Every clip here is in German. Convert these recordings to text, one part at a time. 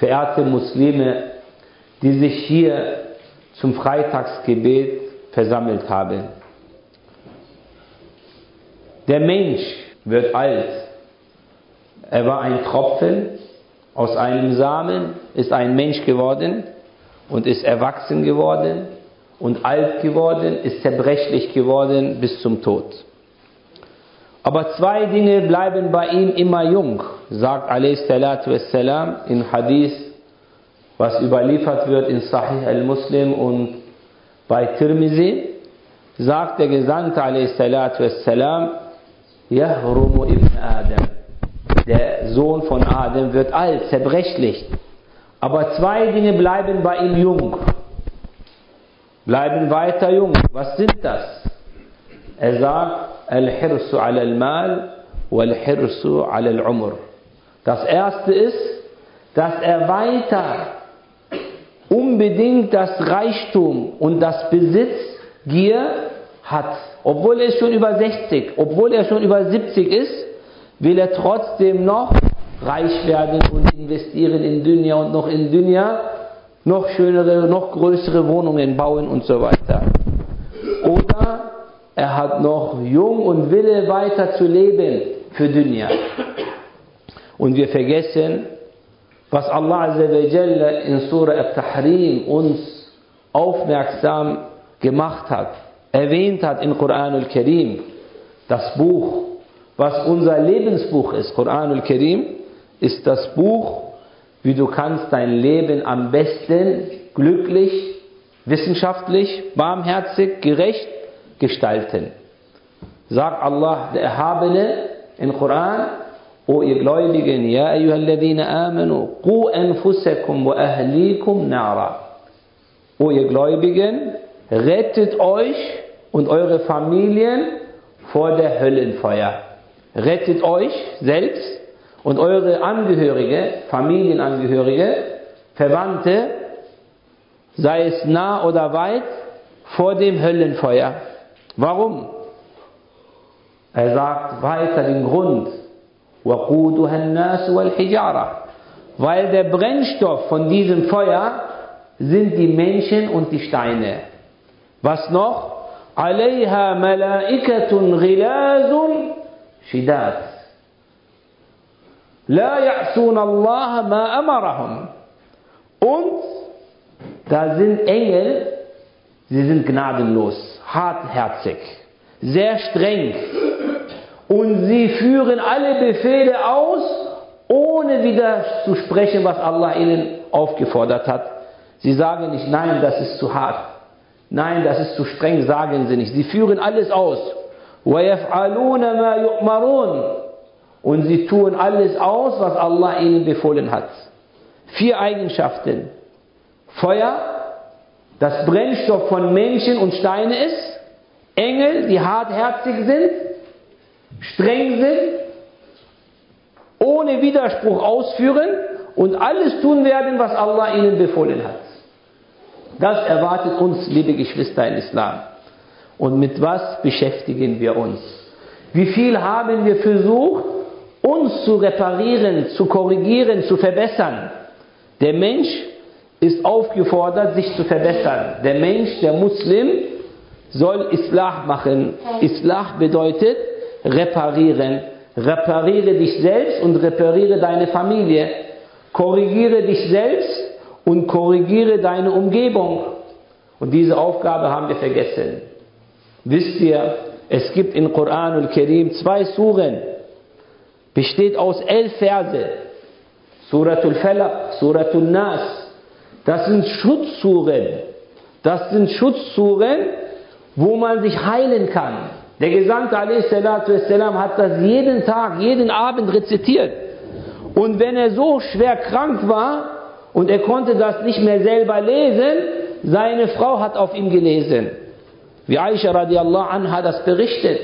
verehrte Muslime, die sich hier zum Freitagsgebet versammelt haben. Der Mensch wird alt. Er war ein Tropfen aus einem Samen, ist ein Mensch geworden und ist erwachsen geworden und alt geworden, ist zerbrechlich geworden bis zum Tod. Aber zwei Dinge bleiben bei ihm immer jung, sagt a.s. in Hadith, was überliefert wird in Sahih al-Muslim und bei Tirmizi, sagt der Gesandte a.s. Yahrumu ibn Adam. Der Sohn von Adam wird alt, zerbrechlich. Aber zwei Dinge bleiben bei ihm jung. Bleiben weiter jung. Was sind das? Er sagt, Al-Hirsu ala al-Mal wal-Hirsu ala al-Umr. Das erste ist, dass er weiter unbedingt das Reichtum und das Besitzgier hat. Obwohl er schon über 60, obwohl er schon über 70 ist, will er trotzdem noch reich werden und investieren in Dunya und noch in Dunya noch schönere, noch größere Wohnungen bauen und so weiter. Oder er hat noch Jung und Wille weiter zu leben für Dunya. Und wir vergessen, was Allah Azza wa Jalla in Surah At-Tahrim uns aufmerksam gemacht hat, erwähnt hat in Koran al-Karim, das Buch, was unser Lebensbuch ist. Koran al-Karim ist das Buch, wie du kannst dein Leben am besten glücklich, wissenschaftlich, barmherzig, gerecht gestalten. Sagt Allah, der Erhabene in Koran, O ihr Gläubigen, ja ayyuhalladhina amanu, qu anfusakum wa ahlikum nara. O ihr Gläubigen, rettet euch und eure Familien vor der Höllenfeuer. Rettet euch selbst und eure Angehörige, Familienangehörige, Verwandte, sei es nah oder weit, vor dem Höllenfeuer. Warum? Er sagt weiter den Grund. وَقُودُهَا النَّاسُ وَالْحِجَارَةُ. Weil der Brennstoff von diesem Feuer sind die Menschen und die Steine. Was noch? عَلَيْهَا مَلَائِكَةٌ غِلَازٌ شِدَادٌ لَا يَعْصُونَ اللَّهَ مَا أَمَرَهُمْ. Und da sind Engel, sie sind gnadenlos, hartherzig, sehr streng. Und sie führen alle Befehle aus, ohne wieder zu sprechen, was Allah ihnen aufgefordert hat. Sie sagen nicht, nein, das ist zu hart. Nein, das ist zu streng, sagen sie nicht. Sie führen alles aus. وَيَفْعَلُونَ مَا يُؤْمَرُونَ. Und sie tun alles aus, was Allah ihnen befohlen hat. 4 Eigenschaften. Feuer, das Brennstoff von Menschen und Steine ist. Engel, die hartherzig sind, streng sind, ohne Widerspruch ausführen und alles tun werden, was Allah ihnen befohlen hat. Das erwartet uns, liebe Geschwister in Islam. Und mit was beschäftigen wir uns? Wie viel haben wir versucht, uns zu reparieren, zu korrigieren, zu verbessern? Der Mensch ist aufgefordert, sich zu verbessern. Der Mensch, der Muslim, soll Islah machen. Islah bedeutet reparieren. Repariere dich selbst und repariere deine Familie. Korrigiere dich selbst und korrigiere deine Umgebung. Und diese Aufgabe haben wir vergessen. Wisst ihr, es gibt in Koran al-Karim 2 Suren, besteht aus 11 Verse. Suratul Falaq, Suratul Nas. Das sind Schutzsuren. Das sind Schutzsuren, wo man sich heilen kann. Der Gesandte a.s. hat das jeden Tag, jeden Abend rezitiert. Und wenn er so schwer krank war und er konnte das nicht mehr selber lesen, seine Frau hat auf ihm gelesen. Wie Aisha radiallahu anha das berichtet.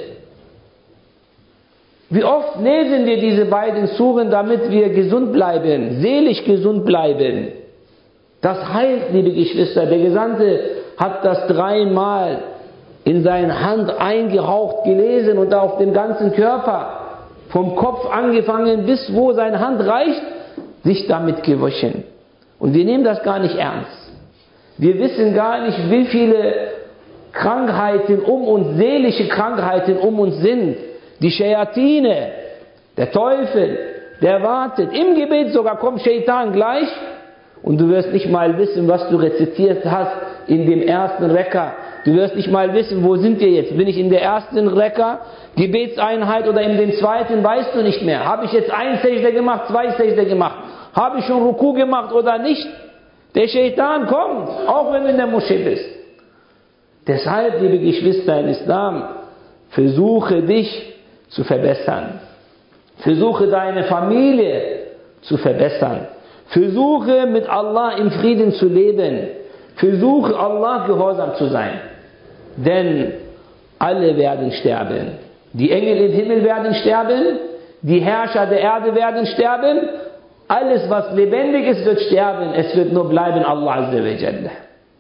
Wie oft lesen wir diese beiden Suren, damit wir gesund bleiben, seelisch gesund bleiben. Das heilt, liebe Geschwister. Der Gesandte hat das 3-mal in seine Hand eingehaucht gelesen und auf den ganzen Körper, vom Kopf angefangen bis wo seine Hand reicht, sich damit gewaschen. Und wir nehmen das gar nicht ernst. Wir wissen gar nicht, wie viele Krankheiten um uns, seelische Krankheiten um uns sind. Die Schayatine, der Teufel, der wartet. Im Gebet sogar kommt Shaitan gleich und du wirst nicht mal wissen, was du rezitiert hast in dem ersten Rekka. Du wirst nicht mal wissen, wo sind wir jetzt? Bin ich in der ersten Rekka, Gebetseinheit oder in dem zweiten, weißt du nicht mehr. Habe ich jetzt ein Sejda gemacht, zwei Sejda gemacht? Habe ich schon Ruku gemacht oder nicht? Der Shaitan kommt, auch wenn du in der Moschee bist. Deshalb, liebe Geschwister im Islam, versuche dich zu verbessern. Versuche deine Familie zu verbessern. Versuche mit Allah im Frieden zu leben. Versuche Allah gehorsam zu sein. Denn alle werden sterben. Die Engel im Himmel werden sterben. Die Herrscher der Erde werden sterben. Alles, was lebendig ist, wird sterben. Es wird nur bleiben Allah Azza wa Jalla.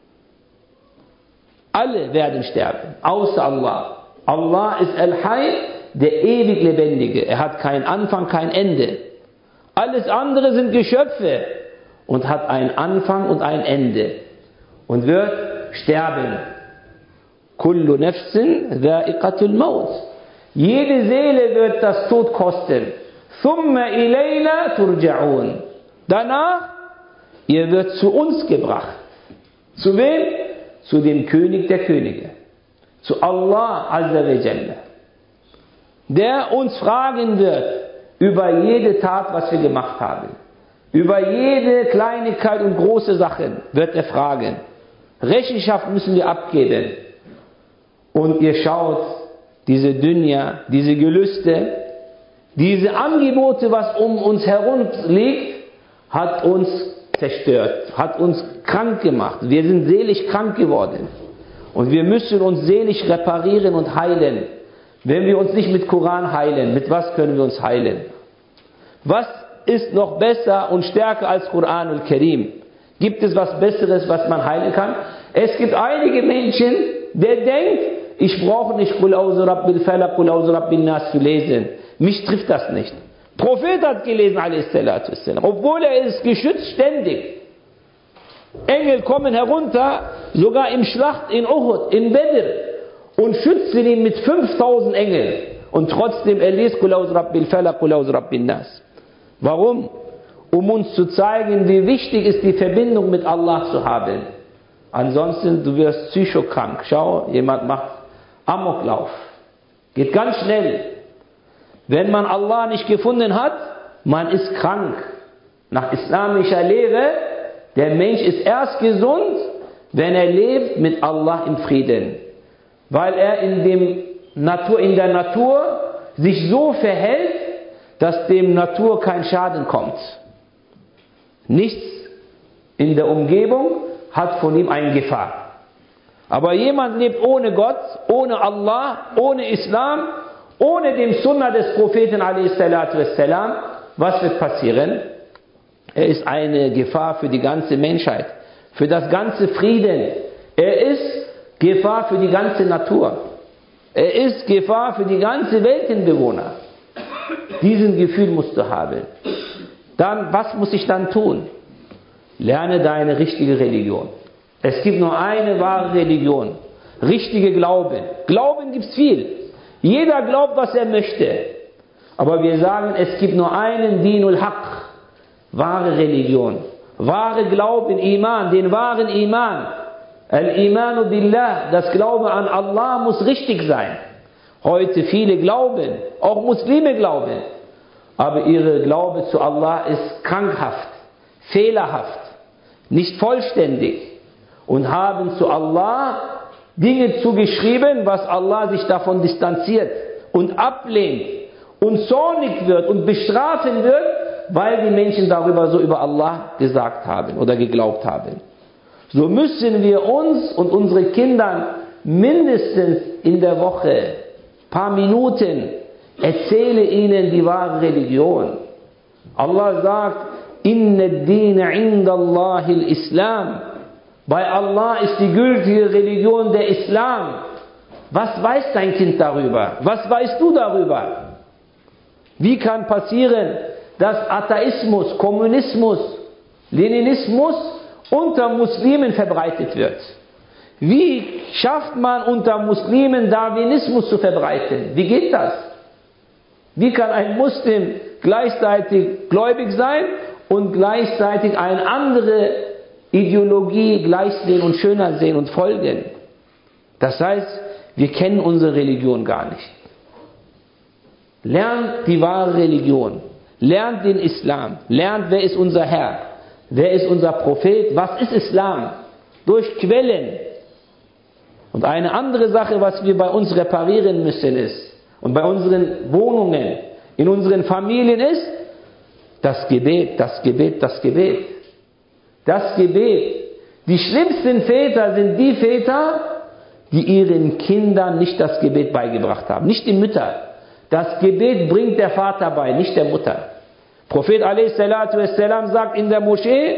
Alle werden sterben, außer Allah. Allah ist Al-Hayy, der ewig Lebendige. Er hat keinen Anfang, kein Ende. Alles andere sind Geschöpfe und hat einen Anfang und ein Ende. Und wird sterben. Kullu nafsin dha'iqatul maut. Jede Seele wird das Tod kosten. Thumma ilayna turja'un. Danach, ihr wird zu uns gebracht. Zu wem? Zu dem König der Könige. Zu Allah Azza wa Jalla. Der uns fragen wird über jede Tat, was wir gemacht haben. Über jede Kleinigkeit und große Sachen wird er fragen. Rechenschaft müssen wir abgeben. Und ihr schaut, diese Dunya, diese Gelüste, diese Angebote, was um uns herum liegt, hat uns zerstört, hat uns krank gemacht. Wir sind seelisch krank geworden. Und wir müssen uns seelisch reparieren und heilen. Wenn wir uns nicht mit Koran heilen, mit was können wir uns heilen? Was ist noch besser und stärker als Koran und Karim? Gibt es was Besseres, was man heilen kann? Es gibt einige Menschen, der denkt, ich brauche nicht Qul auzu rabbil falaq, Qul auzu rabbin nas zu lesen. Mich trifft das nicht. Prophet hat gelesen, a.s.w., obwohl er ist geschützt ständig. Engel kommen herunter, sogar im Schlacht in Uhud, in Badr, und schützen ihn mit 5000 Engeln. Und trotzdem, er liest Qul auzu rabbil falaq, Qul auzu rabbin nas. Warum? Um uns zu zeigen, wie wichtig ist die Verbindung mit Allah zu haben. Ansonsten, du wirst psychokrank. Schau, jemand macht Amoklauf. Geht ganz schnell. Wenn man Allah nicht gefunden hat, man ist krank. Nach islamischer Lehre, der Mensch ist erst gesund, wenn er lebt mit Allah im Frieden. Weil er in der Natur sich so verhält, dass dem Natur kein Schaden kommt. Nichts in der Umgebung hat von ihm eine Gefahr. Aber jemand lebt ohne Gott, ohne Allah, ohne Islam, ohne den Sunnah des Propheten a.s.w. Was wird passieren? Er ist eine Gefahr für die ganze Menschheit, für das ganze Frieden. Er ist Gefahr für die ganze Natur. Er ist Gefahr für die ganze Weltenbewohner. Diesen Gefühl musst du haben. Dann, was muss ich dann tun? Lerne deine richtige Religion. Es gibt nur eine wahre Religion. Richtige Glauben. Glauben gibt es viel. Jeder glaubt, was er möchte. Aber wir sagen, es gibt nur einen Dinul Haq. Wahre Religion. Wahre Glauben, Iman, den wahren Iman. Al-Imanu Billah, das Glaube an Allah muss richtig sein. Heute viele glauben, auch Muslime glauben. Aber ihre Glaube zu Allah ist krankhaft, fehlerhaft, nicht vollständig. Und haben zu Allah Dinge zugeschrieben, was Allah sich davon distanziert und ablehnt und zornig wird und bestrafen wird, weil die Menschen darüber so über Allah gesagt haben oder geglaubt haben. So müssen wir uns und unsere Kinder mindestens in der Woche ein paar Minuten erzähle ihnen die wahre Religion. Allah sagt, Inna ad-Dina 'inda Allahi al-Islam. Bei Allah ist die gültige Religion der Islam. Was weiß dein Kind darüber? Was weißt du darüber? Wie kann passieren, dass Atheismus, Kommunismus Leninismus unter Muslimen verbreitet wird. Wie schafft man unter Muslimen Darwinismus zu verbreiten? Wie geht das? Wie kann ein Muslim gleichzeitig gläubig sein und gleichzeitig eine andere Ideologie gleich sehen und schöner sehen und folgen? Das heißt, wir kennen unsere Religion gar nicht. Lernt die wahre Religion. Lernt den Islam. Lernt, wer ist unser Herr. Wer ist unser Prophet? Was ist Islam? Durch Quellen. Und eine andere Sache, was wir bei uns reparieren müssen ist, und bei unseren Wohnungen, in unseren Familien ist, das Gebet, das Gebet, das Gebet. Das Gebet. Die schlimmsten Väter sind die Väter, die ihren Kindern nicht das Gebet beigebracht haben. Nicht die Mütter. Das Gebet bringt der Vater bei, nicht der Mutter. Prophet a.s. sagt in der Moschee,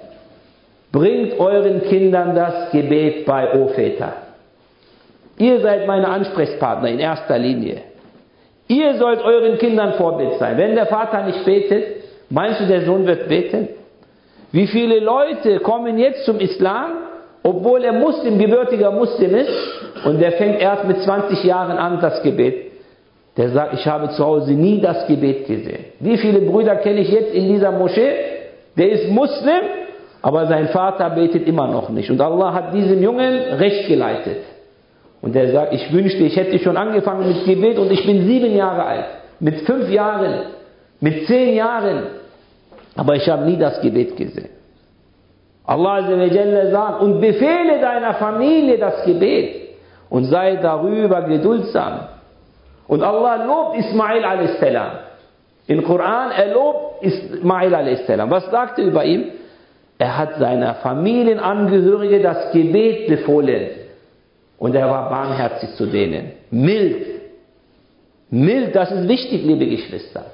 bringt euren Kindern das Gebet bei, o Väter. Ihr seid meine Ansprechpartner in erster Linie. Ihr sollt euren Kindern Vorbild sein. Wenn der Vater nicht betet, meinst du, der Sohn wird beten? Wie viele Leute kommen jetzt zum Islam, obwohl er Muslim, gebürtiger Muslim ist, und der fängt erst mit 20 Jahren an, das Gebet. Der sagt, ich habe zu Hause nie das Gebet gesehen. Wie viele Brüder kenne ich jetzt in dieser Moschee? Der ist Muslim, aber sein Vater betet immer noch nicht. Und Allah hat diesem Jungen Recht geleitet. Und der sagt, ich wünschte, ich hätte schon angefangen mit Gebet und ich bin 7 Jahre alt. Mit 5 Jahren, mit 10 Jahren. Aber ich habe nie das Gebet gesehen. Allah Azza wa Jalla sagt, und befehle deiner Familie das Gebet und sei darüber geduldsam. Und Allah lobt Ismail a.s. Im Koran, er lobt Ismail a.s. Was sagt er über ihn? Er hat seiner Familienangehörige das Gebet befohlen. Und er war barmherzig zu denen. Mild. Mild, das ist wichtig, liebe Geschwister.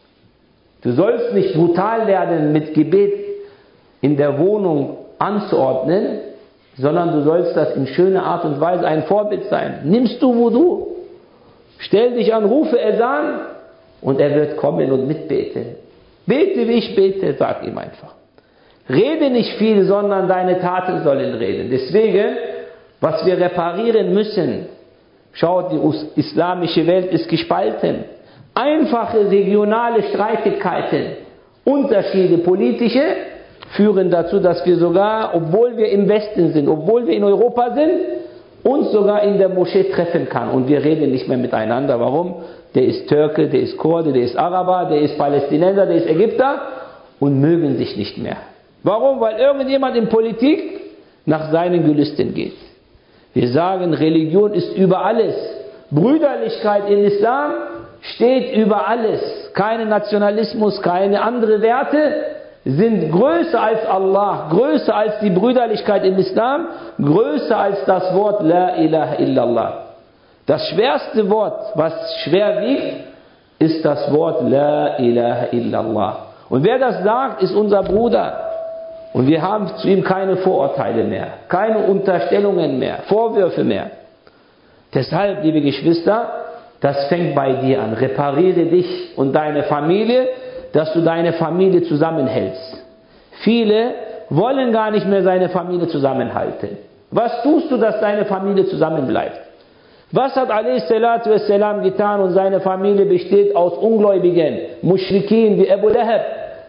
Du sollst nicht brutal werden, mit Gebet in der Wohnung anzuordnen, sondern du sollst das in schöner Art und Weise ein Vorbild sein. Nimmst du Wudu, stell dich an, rufe Esan und er wird kommen und mitbeten. Bete, wie ich bete, sag ihm einfach. Rede nicht viel, sondern deine Taten sollen reden. Deswegen, was wir reparieren müssen, schaut, die islamische Welt ist gespalten. Einfache regionale Streitigkeiten, Unterschiede politische, führen dazu, dass wir sogar, obwohl wir im Westen sind, obwohl wir in Europa sind, uns sogar in der Moschee treffen kann. Und wir reden nicht mehr miteinander. Warum? Der ist Türke, der ist Kurde, der ist Araber, der ist Palästinenser, der ist Ägypter und mögen sich nicht mehr. Warum? Weil irgendjemand in Politik nach seinen Gelüsten geht. Wir sagen, Religion ist über alles. Brüderlichkeit im Islam steht über alles. Kein Nationalismus, keine anderen Werte sind größer als Allah, größer als die Brüderlichkeit im Islam, größer als das Wort La ilaha illallah. Das schwerste Wort, was schwer wiegt, ist das Wort La ilaha illallah. Und wer das sagt, ist unser Bruder. Und wir haben zu ihm keine Vorurteile mehr, keine Unterstellungen mehr, Vorwürfe mehr. Deshalb, liebe Geschwister, das fängt bei dir an. Repariere dich und deine Familie, dass du deine Familie zusammenhältst. Viele wollen gar nicht mehr seine Familie zusammenhalten. Was tust du, dass deine Familie zusammenbleibt? Was hat a.s. getan und seine Familie besteht aus Ungläubigen, Muschrikin wie Abu Lahab.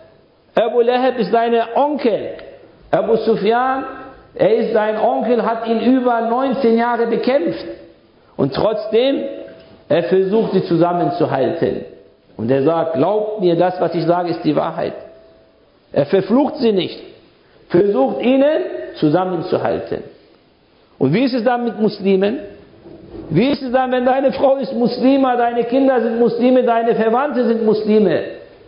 Abu Lahab ist sein Onkel. Abu Sufyan, er ist sein Onkel, hat ihn über 19 Jahre bekämpft. Und trotzdem, er versucht sie zusammenzuhalten. Und er sagt, glaubt mir, das, was ich sage, ist die Wahrheit. Er verflucht sie nicht. Versucht ihnen zusammenzuhalten. Und wie ist es dann mit Muslimen? Wie ist es dann, wenn deine Frau ist Muslima, deine Kinder sind Muslime, deine Verwandte sind Muslime?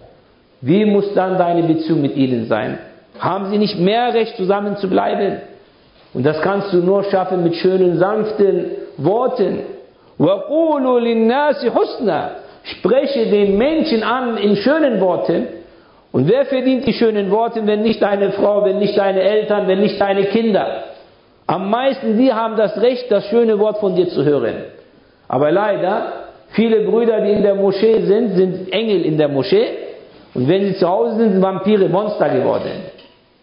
Wie muss dann deine Beziehung mit ihnen sein? Haben sie nicht mehr Recht, zusammen zu bleiben? Und das kannst du nur schaffen mit schönen, sanften Worten. وَقُولُوا لِلنَّاسِ حُسْنًا. Spreche den Menschen an in schönen Worten. Und wer verdient die schönen Worte, wenn nicht deine Frau, wenn nicht deine Eltern, wenn nicht deine Kinder? Am meisten, die haben das Recht, das schöne Wort von dir zu hören. Aber leider, viele Brüder, die in der Moschee sind, sind Engel in der Moschee. Und wenn sie zu Hause sind, sind Vampire, Monster geworden.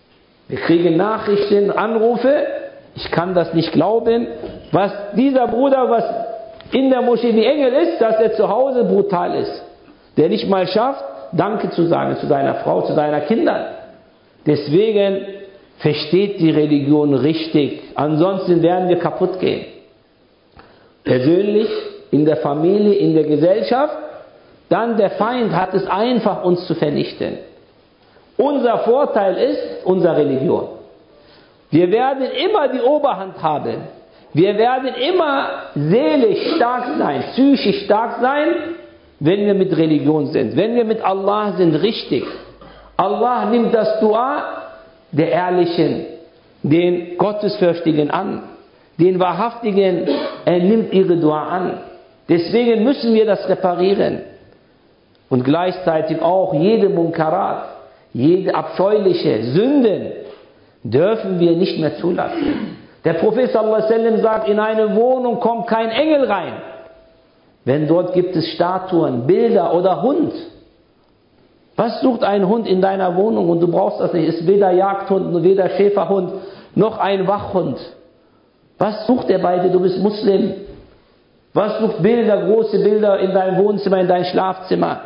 Wir kriegen Nachrichten, Anrufe. Ich kann das nicht glauben, was dieser Bruder, was in der Moschee wie Engel ist, dass er zu Hause brutal ist. Der nicht mal schafft, Danke zu sagen zu deiner Frau, zu deinen Kindern. Deswegen versteht die Religion richtig. Ansonsten werden wir kaputt gehen. Persönlich, in der Familie, in der Gesellschaft. Dann der Feind hat es einfach, uns zu vernichten. Unser Vorteil ist unsere Religion. Wir werden immer die Oberhand haben. Wir werden immer seelisch stark sein, psychisch stark sein, wenn wir mit Religion sind. Wenn wir mit Allah sind, richtig. Allah nimmt das Dua der Ehrlichen, den Gottesfürchtigen an. Den Wahrhaftigen, er nimmt ihre Dua an. Deswegen müssen wir das reparieren. Und gleichzeitig auch jede Munkarat, jede abscheuliche Sünden dürfen wir nicht mehr zulassen. Der Prophet sallallahu alaihi wasallam sagt, in eine Wohnung kommt kein Engel rein, wenn dort gibt es Statuen, Bilder oder Hund. Was sucht ein Hund in deiner Wohnung? Und du brauchst das nicht. Es ist weder Jagdhund, weder Schäferhund, noch ein Wachhund. Was sucht er bei dir? Du bist Muslim. Was sucht Bilder, große Bilder in deinem Wohnzimmer, in dein Schlafzimmer?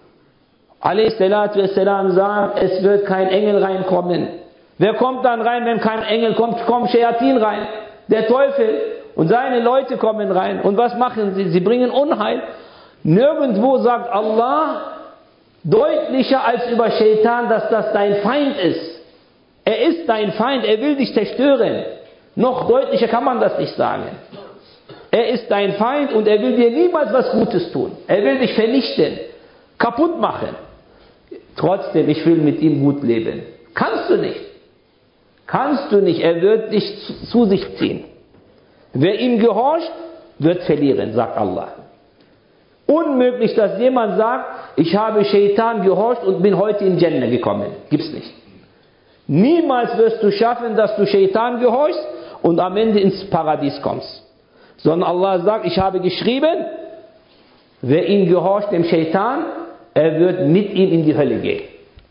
Alaihissalam sagt, es wird kein Engel reinkommen. Wer kommt dann rein, wenn kein Engel kommt? Kommt Shayatin rein, der Teufel, und seine Leute kommen rein. Und was machen sie? Sie bringen Unheil. Nirgendwo sagt Allah deutlicher als über Shaitan, dass das dein Feind ist. Er ist dein Feind, er will dich zerstören. Noch deutlicher kann man das nicht sagen. Er ist dein Feind und er will dir niemals was Gutes tun. Er will dich vernichten, kaputt machen. Trotzdem, ich will mit ihm gut leben. Kannst du nicht. Kannst du nicht. Er wird dich zu sich ziehen. Wer ihm gehorcht, wird verlieren, sagt Allah. Unmöglich, dass jemand sagt, ich habe Shaitan gehorcht und bin heute in Jannah gekommen. Gibt's nicht. Niemals wirst du schaffen, dass du Shaitan gehorchst und am Ende ins Paradies kommst. Sondern Allah sagt, ich habe geschrieben, wer ihm gehorcht, dem Shaitan, er wird mit ihm in die Hölle gehen.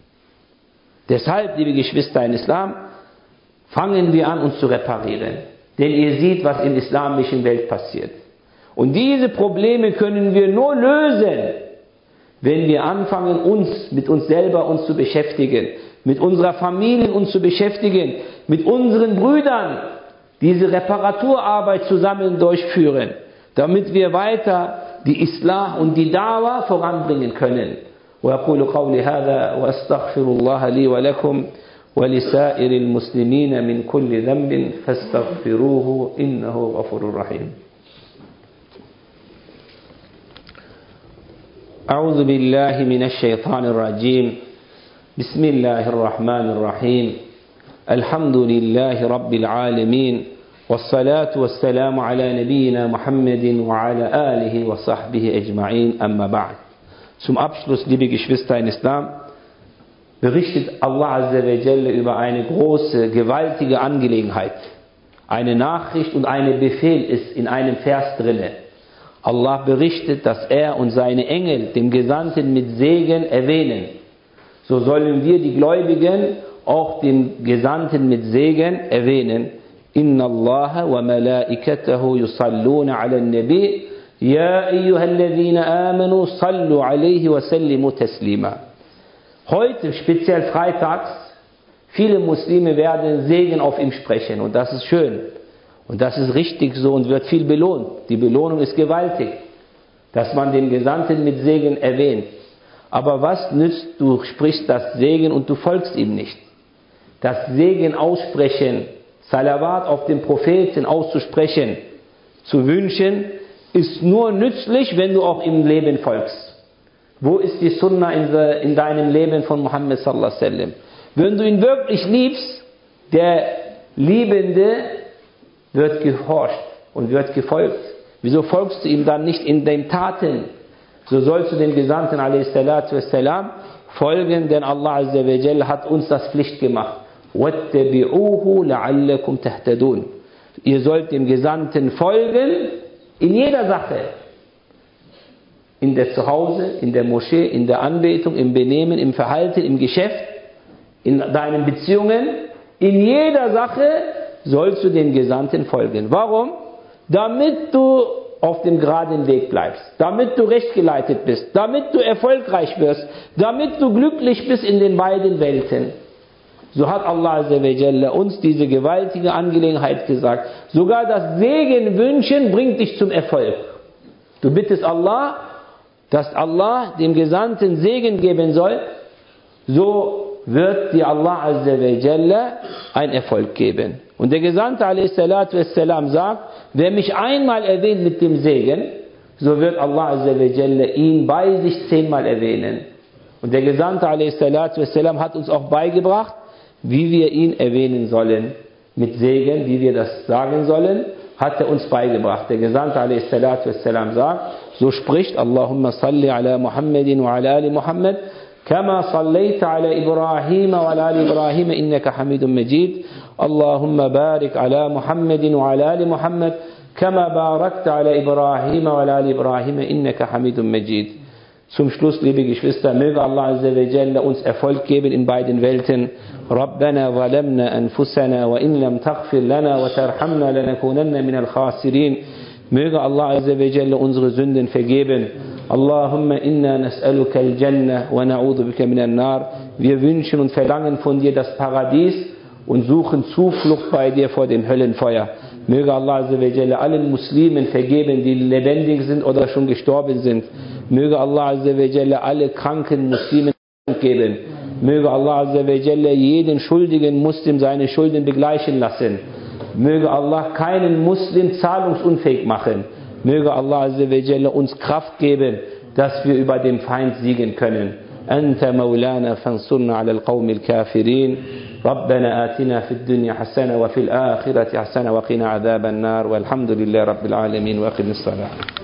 Deshalb, liebe Geschwister in Islam, fangen wir an, uns zu reparieren. Denn ihr seht, was in der islamischen Welt passiert. Und diese Probleme können wir nur lösen, wenn wir anfangen, uns mit uns selber uns zu beschäftigen, mit unserer Familie uns zu beschäftigen, mit unseren Brüdern diese Reparaturarbeit zusammen durchführen, damit wir weiter die Islah und die Da'wah voranbringen können. وأقول قولي هذا وأستغفر الله لي ولكم ولسائر المسلمين من كل ذنب فاستغفروه إنه غفور رحيم. أعوذ بالله من الشيطان الرجيم. بسم الله الرحمن الرحيم. الحمد لله رب العالمين والصلاة والسلام على نبينا محمد وعلى آله وصحبه أجمعين أما بعد. Zum Abschluss, liebe Geschwister in Islam, berichtet Allah Azza wa Jalla über eine große, gewaltige Angelegenheit. Eine Nachricht und ein Befehl ist in einem Vers drinne. Allah berichtet, dass er und seine Engel dem Gesandten mit Segen erwähnen. So sollen wir, die Gläubigen, auch dem Gesandten mit Segen erwähnen. Inna Allaha wa malaikatahu yusalluna ala nabi ya ayyuhalladhina amanu sallu alayhi wa sallimu taslima. Heute, speziell freitags, viele Muslime werden Segen auf ihm sprechen und das ist schön. Und das ist richtig so und wird viel belohnt. Die Belohnung ist gewaltig, dass man den Gesandten mit Segen erwähnt. Aber was nützt, du sprichst das Segen und du folgst ihm nicht. Das Segen aussprechen, Salawat auf den Propheten auszusprechen, zu wünschen, ist nur nützlich, wenn du auch im Leben folgst. Wo ist die Sunna in deinem Leben von Muhammad sallallahu alaihi wasallam? Wenn du ihn wirklich liebst, der Liebende wird gehorcht und wird gefolgt. Wieso folgst du ihm dann nicht in den Taten? So sollst du dem Gesandten a.s.w. folgen, denn Allah Azza wa Jalla hat uns das Pflicht gemacht. وَاتَّبِعُوهُ لَعَلَّكُمْ تَهْتَدُونَ. Ihr sollt dem Gesandten folgen in jeder Sache. In der Zuhause, in der Moschee, in der Anbetung, im Benehmen, im Verhalten, im Geschäft, in deinen Beziehungen, In jeder Sache sollst du dem Gesandten folgen. Warum? Damit du auf dem geraden Weg bleibst, damit du rechtgeleitet bist, damit du erfolgreich wirst, damit du glücklich bist in den beiden Welten. So hat Allah Azza wa Jalla uns diese gewaltige Angelegenheit gesagt. Sogar das Segen wünschen bringt dich zum Erfolg. Du bittest Allah, dass Allah dem Gesandten Segen geben soll, so wird dir Allah Azza wa Jalla einen Erfolg geben. Und der Gesandte a.s. sagt, wer mich einmal erwähnt mit dem Segen, so wird Allah Azza wa Jalla ihn bei sich 10-mal erwähnen. Und der Gesandte a.s. hat uns auch beigebracht, wie wir ihn erwähnen sollen mit Segen, wie wir das sagen sollen, hat er uns beigebracht. Der Gesandte a.s. sagt, so spricht Allahumma salli ala Muhammadin wa ala ali Muhammad, kama sallaita ala Ibrahim wa ala ali Ibrahim innaka Hamidun Majid. Allahumma barik ala Muhammadin wa ala ali Muhammad, kama barakta ala Ibrahim wa ala ali Ibrahim innaka Hamidun Majid. Zum Schluss, liebe Geschwister, möge Allah Azza wa Jalla uns Erfolg geben in beiden Welten. Rabbana zalamna anfusana wa in lam taghfir lana wa tarhamna lanakunanna minal khasirin. Möge Allah Azza wa Jalla unsere Sünden vergeben. Allahumma inna nas'aluka al-Jannah wa na'udhu bika minan nar. Wir wünschen und verlangen von dir das Paradies und suchen Zuflucht bei dir vor dem Höllenfeuer. Möge Allah Azza wa Jalla allen Muslimen vergeben, die lebendig sind oder schon gestorben sind. Möge Allah Azza wa Jalla alle kranken Muslimen geben. Möge Allah Azza wa Jalla jeden schuldigen Muslim seine Schulden begleichen lassen. Möge Allah keinen Muslim zahlungsunfähig machen. Möge Allah Azza wa Jalla uns Kraft geben, dass wir über den Feind siegen können. أنت مولانا فانصرنا على القوم الكافرين ربنا آتنا في الدنيا حسنة وفي الآخرة حسنة وقنا عذاب النار والحمد لله رب العالمين وأقم الصلاة